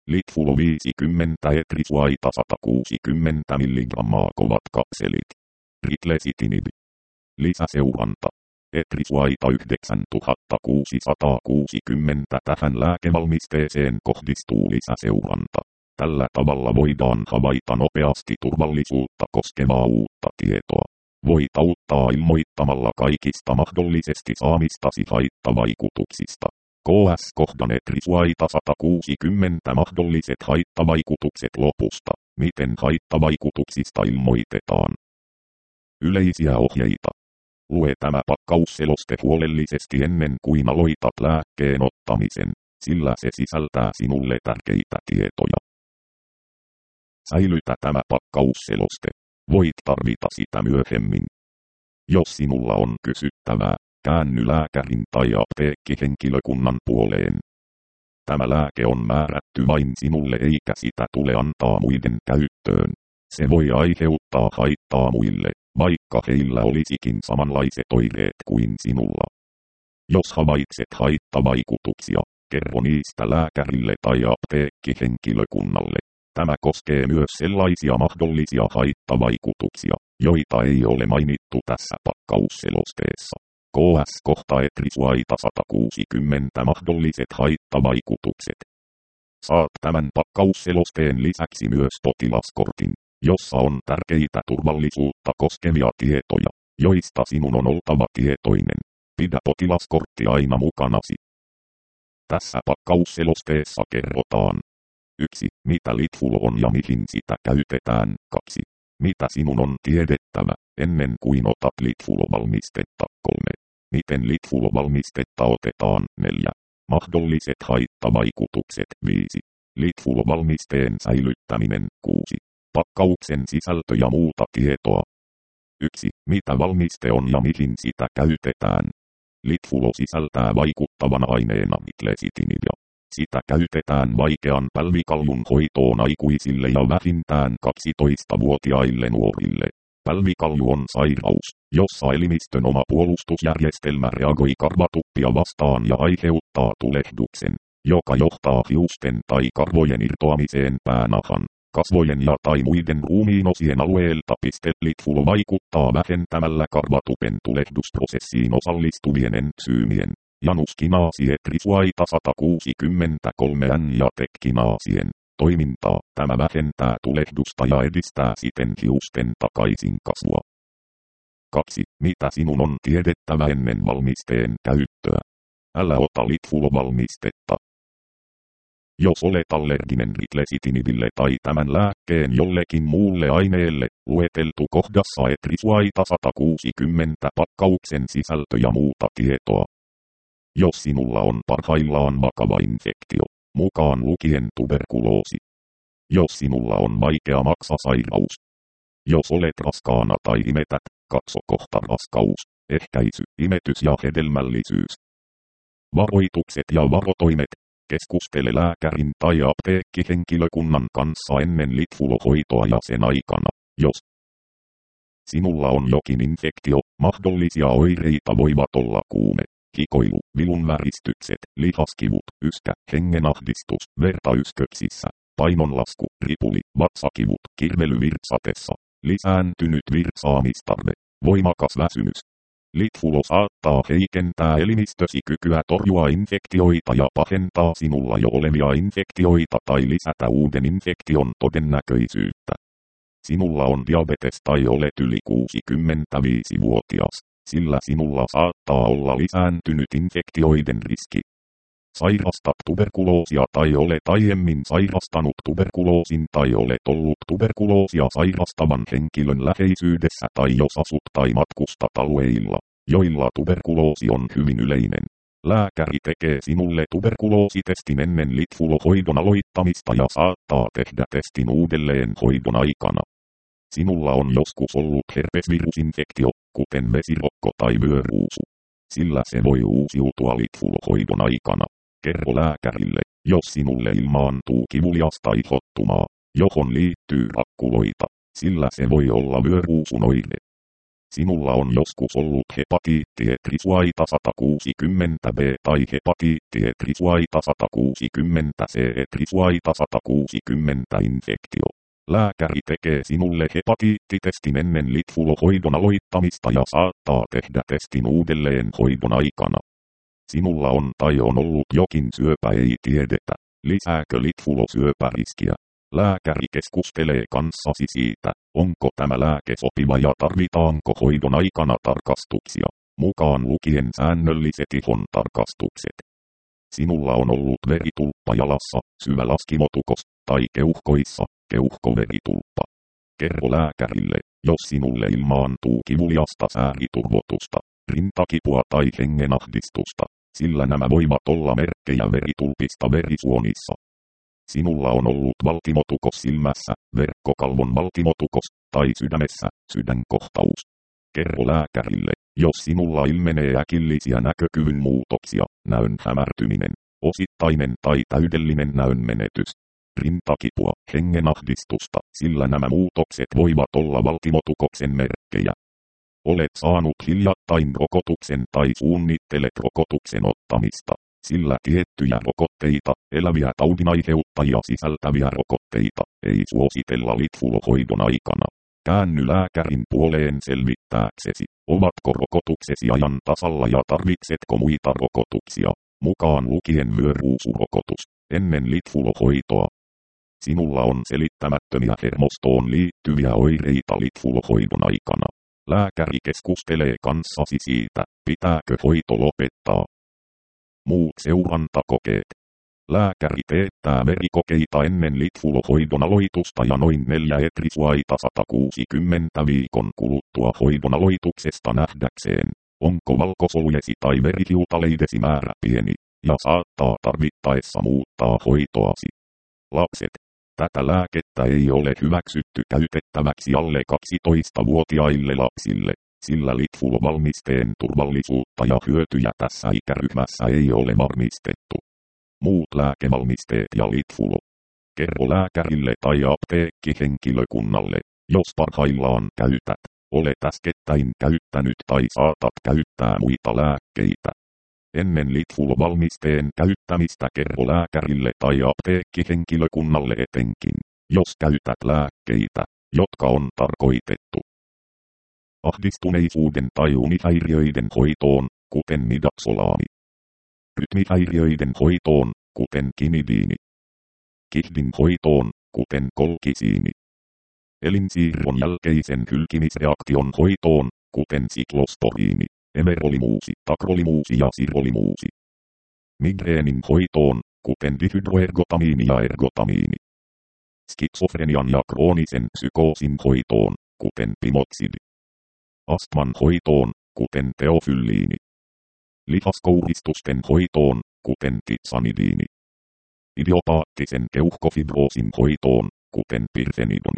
Litfulo 50 etrisuaita 160 mg kovat kapselit. Ritlecitinib. Lisäseuranta. Etrisuaita 9660. Tähän lääkevalmisteeseen kohdistuu lisäseuranta. Tällä tavalla voidaan havaita nopeasti turvallisuutta koskevaa uutta tietoa. Voit auttaa ilmoittamalla kaikista mahdollisesti saamistasi haittavaikutuksista. KS-kohdan etrisuaita 160 mahdolliset haittavaikutukset lopusta. Miten haittavaikutuksista ilmoitetaan? Yleisiä ohjeita. Lue tämä pakkausseloste huolellisesti ennen kuin aloitat lääkkeen ottamisen, sillä se sisältää sinulle tärkeitä tietoja. Säilytä tämä pakkausseloste. Voit tarvita sitä myöhemmin. Jos sinulla on kysyttävää, käänny lääkärin tai apteekkihenkilökunnan puoleen. Tämä lääke on määrätty vain sinulle eikä sitä tule antaa muiden käyttöön. Se voi aiheuttaa haittaa muille, vaikka heillä olisikin samanlaiset oireet kuin sinulla. Jos havaitset haittavaikutuksia, kerro niistä lääkärille tai apteekkihenkilökunnalle. Tämä koskee myös sellaisia mahdollisia haittavaikutuksia, joita ei ole mainittu tässä pakkausselosteessa. KS-kohta etrisuaita 160 mahdolliset haittavaikutukset. Saat tämän pakkausselosteen lisäksi myös potilaskortin, jossa on tärkeitä turvallisuutta koskevia tietoja, joista sinun on oltava tietoinen. Pidä potilaskortti aina mukanasi. Tässä pakkausselosteessa kerrotaan: 1. Mitä Litfulo on ja mihin sitä käytetään. 2. Mitä sinun on tiedettävä ennen kuin otat Litfulo-valmistetta. 3. Miten Litfulo-valmistetta otetaan. 4. Mahdolliset haittavaikutukset. 5. Litfulo-valmisteen säilyttäminen. 6. Pakkauksen sisältö ja muuta tietoa. 1. Mitä valmiste on ja mihin sitä käytetään. Litfulo sisältää vaikuttavana aineena ritlecitinibia. Sitä käytetään vaikean pälvikaljun hoitoon aikuisille ja vähintään 12-vuotiaille nuorille. Pälvikalju on sairaus, jossa elimistön oma puolustusjärjestelmä reagoi karvatuppia vastaan ja aiheuttaa tulehduksen, joka johtaa hiusten tai karvojen irtoamiseen päänahan, kasvojen ja tai muiden ruumiinosien alueelta. Litfulo vaikuttaa vähentämällä karvatupen tulehdusprosessiin osallistuvien entsyymien, januskinaasi etrisuaita 163N ja tekkinaasien toimintaa. Tämä vähentää tulehdusta ja edistää siten hiusten takaisin kasvua. 2. Mitä sinun on tiedettävä ennen valmisteen käyttöä? Älä ota Litfulo-valmistetta. Jos olet allerginen ritlecitinibille tai tämän lääkkeen jollekin muulle aineelle, lueteltu kohdassa etrisuaita 160 pakkauksen sisältö ja muuta tietoa. Jos sinulla on parhaillaan vakava infektio, mukaan lukien tuberkuloosi. Jos sinulla on vaikea maksasairaus. Jos olet raskaana tai imetät, katsokohta raskaus, ehkäisy, imetys ja hedelmällisyys. Varoitukset ja varotoimet. Keskustele lääkärin tai apteekkihenkilökunnan kanssa ennen Litfulo-hoitoa ja sen aikana, jos sinulla on jokin infektio. Mahdollisia oireita voivat olla kuume, hikoilu, vilunväristykset, lihaskivut, yskä, hengenahdistus, verta ysköksissä, painonlasku, ripuli, vatsakivut, kirvely virtsatessa, lisääntynyt virtsaamistarve, voimakas väsymys. Litfulo saattaa heikentää elimistösi kykyä torjua infektioita ja pahentaa sinulla jo olevia infektioita tai lisätä uuden infektion todennäköisyyttä. Sinulla on diabetes tai olet yli 65-vuotias, sillä sinulla saattaa olla lisääntynyt infektioiden riski. Sairastat tuberkuloosia tai olet aiemmin sairastanut tuberkuloosin tai olet ollut tuberkuloosia sairastavan henkilön läheisyydessä tai jos asut tai matkustat alueilla, joilla tuberkuloosi on hyvin yleinen. Lääkäri tekee sinulle tuberkuloositestin ennen Litfulo-hoidon aloittamista ja saattaa tehdä testin uudelleen hoidon aikana. Sinulla on joskus ollut herpesvirusinfektio, kuten vesirokko tai vyöruusu, sillä se voi uusiutua Litfulo-hoidon aikana. Kerro lääkärille, jos sinulle ilmaantuu kivuliasta ihottumaa, johon liittyy rakkuloita, sillä se voi olla vyöruusun oire. Sinulla on joskus ollut hepatiitti etrisuaita 160B tai hepatiitti etrisuaita 160C etrisuaita 160 infektio. Lääkäri tekee sinulle hepatiittitestin ennen litfulohoidon aloittamista ja saattaa tehdä testin uudelleen hoidon aikana. Sinulla on tai on ollut jokin syöpä, ei tiedetä. Lisääkö litfulo syöpäriskiä? Lääkäri keskustelee kanssasi siitä, onko tämä lääke sopiva ja tarvitaanko hoidon aikana tarkastuksia, mukaan lukien säännölliset ihon tarkastukset. Sinulla on ollut veritulppa jalassa, syvä laskimotukos, tai keuhkoissa, keuhkoveritulppa. Kerro lääkärille, jos sinulle ilmaantuu kivuliasta sääriturvotusta, rintakipua tai hengenahdistusta, sillä nämä voivat olla merkkejä veritulpista verisuonissa. Sinulla on ollut valtimotukos silmässä, verkkokalvon valtimotukos, tai sydämessä, sydänkohtaus. Kerro lääkärille, jos sinulla ilmenee äkillisiä näkökyvyn muutoksia, näön hämärtyminen, osittainen tai täydellinen näön menetys, rintakipua, hengenahdistusta, sillä nämä muutokset voivat olla valtimotukoksen merkkejä. Olet saanut hiljattain rokotuksen tai suunnittelet rokotuksen ottamista, sillä tiettyjä rokotteita, eläviä taudinaiheuttajia sisältäviä rokotteita, ei suositella litfulohoidon aikana. Käänny lääkärin puoleen selvittääksesi, ovatko rokotuksesi ajan tasalla ja tarvitsetko muita rokotuksia, mukaan lukien vyöruusurokotus, ennen litfulohoitoa. Sinulla on selittämättömiä hermostoon liittyviä oireita litfulohoidon aikana. Lääkäri keskustelee kanssasi siitä, pitääkö hoito lopettaa. Muut seurantakokeet. Lääkäri teettää verikokeita ennen litfulohoidon aloitusta ja noin 4 etrisuaita 160 viikon kuluttua hoidon aloituksesta nähdäkseen, onko valkosolujesi tai verihiutaleidesi määrä pieni, ja saattaa tarvittaessa muuttaa hoitoasi. Lapset. Tätä lääkettä ei ole hyväksytty käytettäväksi alle 12-vuotiaille lapsille, sillä litfulovalmisteen turvallisuutta ja hyötyjä tässä ikäryhmässä ei ole varmistettu. Muut lääkevalmisteet ja litfulo. Kerro lääkärille tai apteekkihenkilökunnalle, jos parhaillaan käytät, olet äskettäin käyttänyt tai saatat käyttää muita lääkkeitä. Ennen litfulovalmisteen käyttämistä kerro lääkärille tai apteekkihenkilökunnalle etenkin, jos käytät lääkkeitä, jotka on tarkoitettu ahdistuneisuuden tai unihäiriöiden hoitoon, kuten midaksolaami. Rytmihäiriöiden hoitoon, kuten kinidiini. Kihdin hoitoon, kuten kolkisiini. Elinsiirron jälkeisen hylkimisreaktion hoitoon, kuten siklosporiini, emerolimuusi, takrolimuusi ja sirolimuusi. Migreenin hoitoon, kuten dihydroergotamiini ja ergotamiini. Skitsofrenian ja kroonisen psykoosin hoitoon, kuten pimoksidi. Astman hoitoon, kuten teofylliini. Lihaskouristusten hoitoon, kuten titsanidiini. Idiopaattisen keuhkofibroosin hoitoon, kuten pirfenidoni.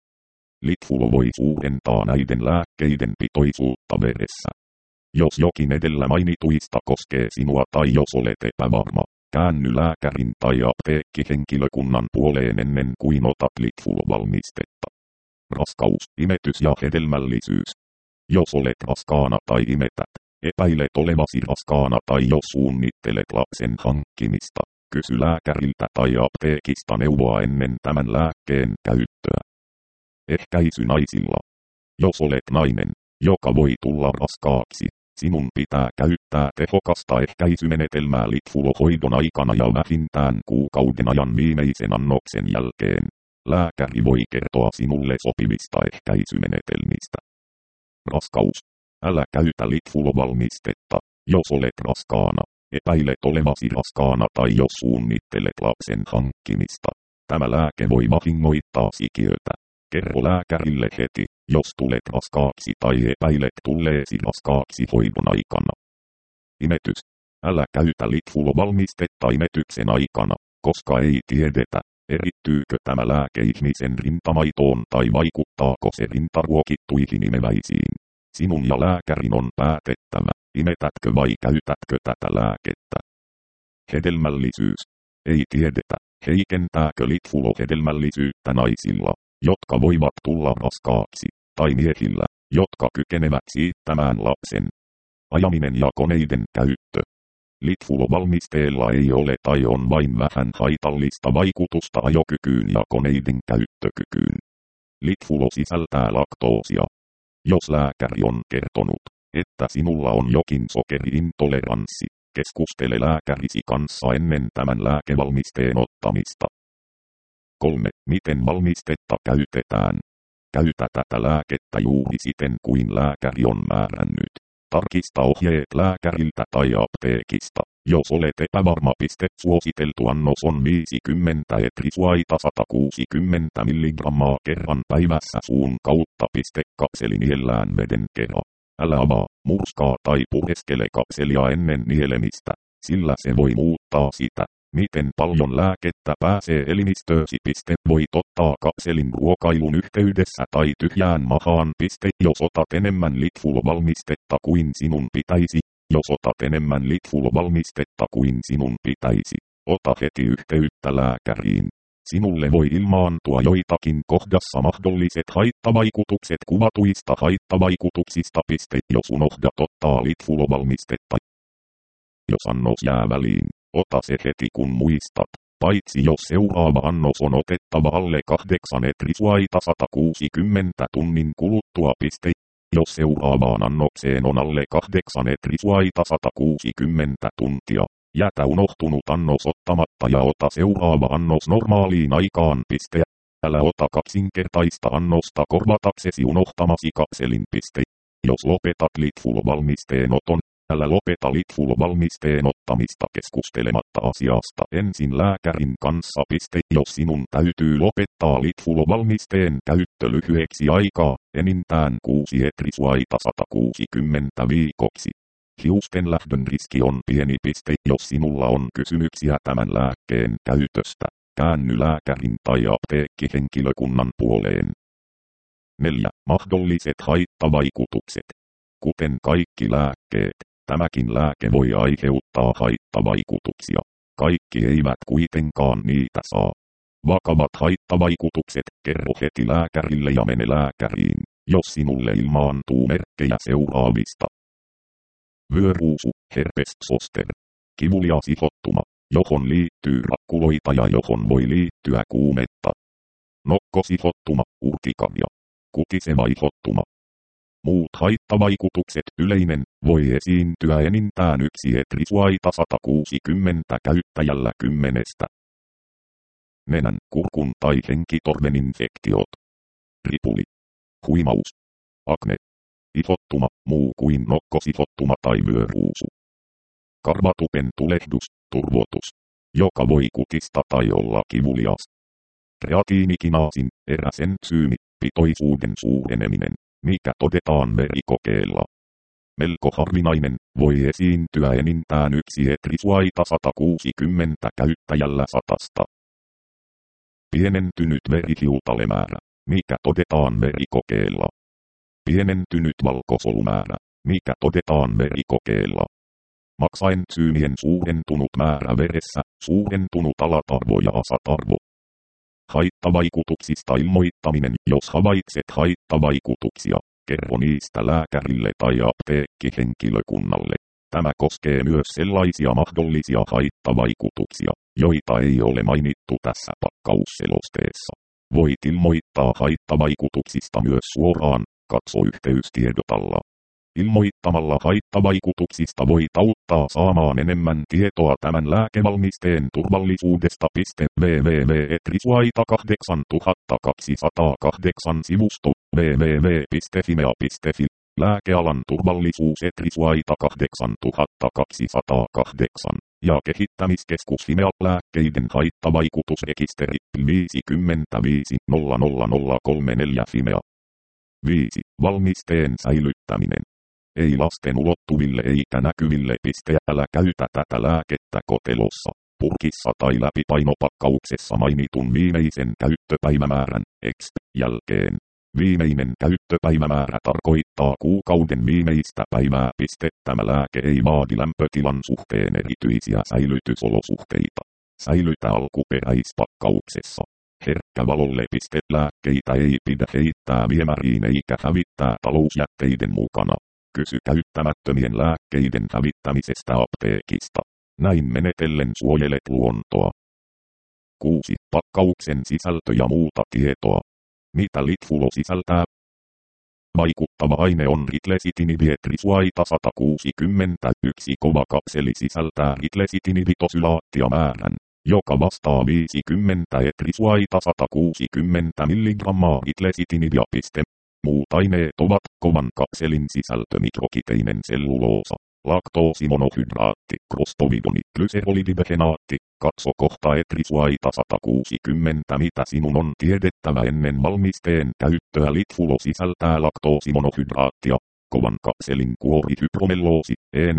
Litfulo voi suurentaa näiden lääkkeiden pitoisuutta veressä. Jos jokin edellä mainituista koskee sinua tai jos olet epävarma, käänny lääkärin tai apteekkihenkilökunnan puoleen ennen kuin otat litfulovalmistetta. Raskaus, imetys ja hedelmällisyys. Jos olet raskaana tai imetät, epäilet olevasi raskaana tai jos suunnittelet lapsen hankkimista, kysy lääkäriltä tai apteekista neuvoa ennen tämän lääkkeen käyttöä. Ehkäisy naisilla. Jos olet nainen, joka voi tulla raskaaksi, sinun pitää käyttää tehokasta ehkäisymenetelmää litfulohoidon aikana ja vähintään kuukauden ajan viimeisen annoksen jälkeen. Lääkäri voi kertoa sinulle sopivista ehkäisymenetelmistä. Raskaus. Älä käytä litfulovalmistetta, jos olet raskaana, epäilet olevasi raskaana tai jos suunnittelet lapsen hankkimista. Tämä lääke voi vahingoittaa sikiötä. Kerro lääkärille heti, jos tulet raskaaksi tai epäilet tulleesi raskaaksi hoidon aikana. Imetys. Älä käytä litfulovalmistetta imetyksen aikana, koska ei tiedetä, erittyykö tämä lääke ihmisen rintamaitoon tai vaikuttaako se rintaruokittuihin imeväisiin. Sinun ja lääkärin on päätettävä, imetätkö vai käytätkö tätä lääkettä. Hedelmällisyys. Ei tiedetä, heikentääkö litfulo hedelmällisyyttä naisilla, jotka voivat tulla raskaaksi, tai miehillä, jotka kykenevät siittämään lapsen. Ajaminen ja koneiden käyttö. Litfulo-valmisteella ei ole tai on vain vähän haitallista vaikutusta ajokykyyn ja koneiden käyttökykyyn. Litfulo sisältää laktoosia. Jos lääkäri on kertonut, että sinulla on jokin sokeriintoleranssi, keskustele lääkärisi kanssa ennen tämän lääkevalmisteen ottamista. 3. Miten valmistetta käytetään? Käytä tätä lääkettä juuri siten kuin lääkäri on määrännyt. Tarkista ohjeet lääkäriltä tai apteekista. Jos olet epävarma, suositeltu annos on 50 etrisuaita 160 mg kerran päivässä suun kautta. Kapseli niellään veden kera. Älä avaa, murskaa tai pureskele kapselia ennen nielemistä, sillä se voi muuttaa sitä, miten paljon lääkettä pääsee elimistöösi. Voit ottaa kapselin ruokailun yhteydessä tai tyhjään mahaan. Jos otat enemmän litfulo-valmistetta kuin sinun pitäisi. Jos otat enemmän litfulo-valmistetta kuin sinun pitäisi, ota heti yhteyttä lääkäriin. Sinulle voi ilmaantua joitakin kohdassa mahdolliset haittavaikutukset kuvatuista haittavaikutuksista. Jos unohdat ottaa litfulo-valmistetta. Jos annos jää väliin, ota se heti kun muistat, paitsi jos seuraava annos on otettava alle 8 etrisuaita 160 tunnin kuluttua. Jos seuraavaan annokseen on alle 8 etrisuaita 160 tuntia, jätä unohtunut annos ottamatta ja ota seuraava annos normaaliin aikaan. Älä ota kaksinkertaista annosta korvataksesi unohtamasi kapselin. Jos lopetat litfulo-valmisteen oton, älä lopeta litfulo-valmisteen ottamista keskustelematta asiasta ensin lääkärin kanssa. Jos sinun täytyy lopettaa litfulo-valmisteen käyttö lyhyeksi aikaa, enintään 6 etrisuaita 160 viikoksi. Hiusten lähdön riski on pieni. Jos sinulla on kysymyksiä tämän lääkkeen käytöstä, käänny lääkärin tai apteekkihenkilökunnan puoleen. 4. Mahdolliset haittavaikutukset. Kuten kaikki lääkkeet, tämäkin lääke voi aiheuttaa haittavaikutuksia. Kaikki eivät kuitenkaan niitä saa. Vakavat haittavaikutukset, kerro heti lääkärille ja mene lääkäriin, jos sinulle ilmaantuu merkkejä seuraavista. Vyöruusu, herpes zoster. Kivulias ihottuma, johon liittyy rakkuloita ja johon voi liittyä kuumetta. Nokkosihottuma, urtikaria. Kutiseva ihottuma. Muut haittavaikutukset yleinen, voi esiintyä enintään 1 etrisuaita 160 käyttäjällä 10. Nenän, kurkun tai henkitorven infektiot. Ripuli. Huimaus. Akne. Ihottuma, muu kuin nokkosihottuma tai vyöruusu. Karvatupen tulehdus, turvotus, joka voi kutista tai olla kivulias. Kreatiinikinaasin, eräsentsyymi, pitoisuuden suureneminen, mikä todetaan verikokeella. Melko harvinainen, voi esiintyä enintään 1 etrisuaita 160 käyttäjällä 100. Pienentynyt verihiutalemäärä, mikä todetaan verikokeella. Pienentynyt valkosolumäärä, mikä todetaan verikokeella. Maksaentsyymien suurentunut määrä veressä, suurentunut alatarvo ja asatarvo. Haittavaikutuksista ilmoittaminen. Jos havaitset haittavaikutuksia, kerro niistä lääkärille tai apteekkihenkilökunnalle. Tämä koskee myös sellaisia mahdollisia haittavaikutuksia, joita ei ole mainittu tässä pakkausselosteessa. Voit ilmoittaa haittavaikutuksista myös suoraan, katso yhteystiedot alla. Ilmoittamalla haittavaikutuksista voit auttaa saamaan enemmän tietoa tämän lääkevalmisteen turvallisuudesta. www.etrisuaita8208 sivusto www.fimea.fi Lääkealan turvallisuus Etrisuaita 8208 ja kehittämiskeskus Fimea lääkkeiden haittavaikutusrekisteri 550034 Fimea. 5. Valmisteen säilyttäminen. Ei lasten ulottuville eikä näkyville. Älä käytä tätä lääkettä kotelossa, purkissa tai läpipainopakkauksessa mainitun viimeisen käyttöpäivämäärän jälkeen. Viimeinen käyttöpäivämäärä tarkoittaa kuukauden viimeistä päivää. Tämä lääke ei vaadi lämpötilan suhteen erityisiä säilytysolosuhteita. Säilytä alkuperäispakkauksessa. herkkä valolle. Lääkkeitä ei pidä heittää viemäriin eikä hävittää talousjätteiden mukana. Kysy käyttämättömien lääkkeiden hävittämisestä apteekista. Näin menetellen suojelet luontoa. 6. Pakkauksen sisältö ja muuta tietoa. Mitä litfulo sisältää? Vaikuttava aine on ritlesitinidietrisvaita 161 kova kapseli sisältää ritlesitiniditosylaattia määrän, joka vastaa 50 etrisvaita 160 mg ritlesitinidia. Muut aineet ovat kovan kapselin sisältö mikrokiteinen selluloosa, laktoosimonohydraatti, krostovidoni, glyserolidibefenaatti. Katso kohta etrisvaita 160. Mitä sinun on tiedettävä ennen valmisteen käyttöä? Litfulo sisältää laktoosimonohydraattia, kovan kapselin kuorihydromelloosi,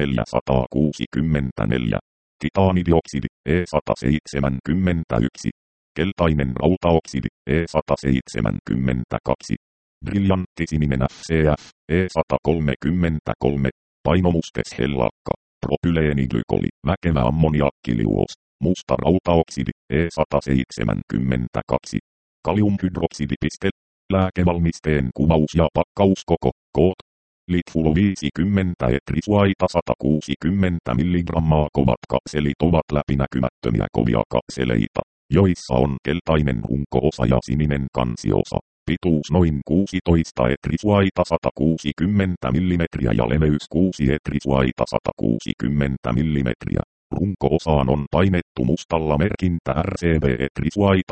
E464, titaanidioksidi, E171, keltainen rautaoksidi, E172, briljanttisininen FCF, E133, painomusteshellakka, propyleeniglikoli, väkevä ammoniakkiliuos, musta rautaoksidi, E172, kaliumhydroksidi. Lääkevalmisteen kuvaus ja pakkauskoko, koot. Litfulo 50 etrisvaita 160 mg kovat kapselit ovat läpinäkymättömiä kovia kapseleita, joissa on keltainen runko-osa ja sininen kansiosa. Pituus noin 16 etrisvaita 160 mm ja leveys 6 etrisvaita 160 mm. Runko-osaan on painettu mustalla merkintä RCB etrisvaita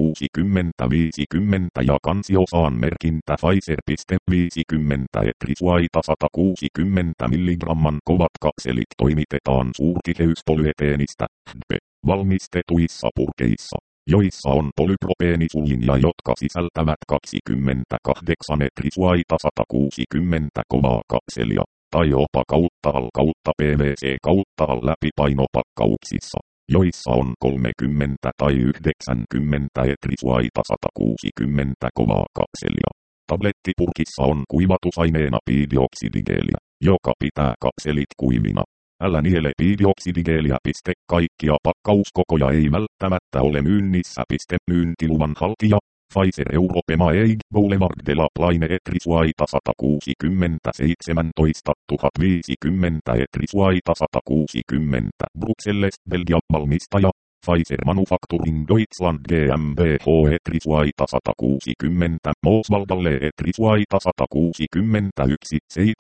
160-50 ja kansiosaan merkintä Pfizer. 50 etrisvaita 160 mg kovat kapselit toimitetaan suurtiheyspolyeeteenistä valmistetuissa purkeissa, joissa on polypropeenisuljinja, jotka sisältävät 28 etrisvaita 160 kovaa kapselia, tai OPA kautta AL kautta PVC kautta AL läpipainopakkauksissa, joissa on 30 tai 90 etrisvaita 160 kovaa kapselia. Tablettipurkissa on kuivatusaineena piidioksidigeeliä, joka pitää kapselit kuivina. Älä niele piidioksidigeeliä. Kaikkia pakkauskokoja ei välttämättä ole myynnissä. Myyntiluvan haltija Pfizer Europema EIG Boulevard de la Plaine etrisvaita 160 17 050 etrisvaita 160 Bruxelles, Belgia. Valmistaja Pfizer Manufacturing Deutschland GmbH etrisvaita 160 Mooswaldalle etrisvaita 161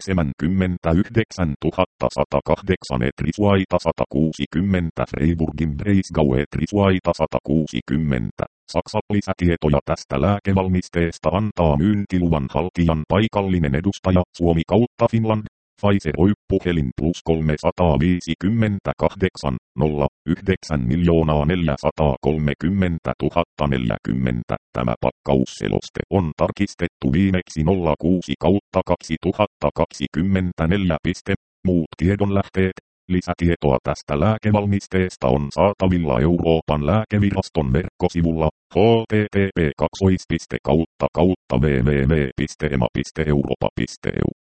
79 108 etrisvaita 160 Freiburgin Breisgau etrisvaita 160. Saksa. Lisätietoja tästä lääkevalmisteesta antaa myyntiluvan haltijan paikallinen edustaja Suomi kautta Finland. Pfizer Oy puhelin +358 09 430 040. Tämä pakkausseloste on tarkistettu viimeksi 06/2024. Muut tiedonlähteet. Lisätietoa tästä lääkevalmisteesta on saatavilla Euroopan lääkeviraston verkkosivulla http://www.ema.europa.eu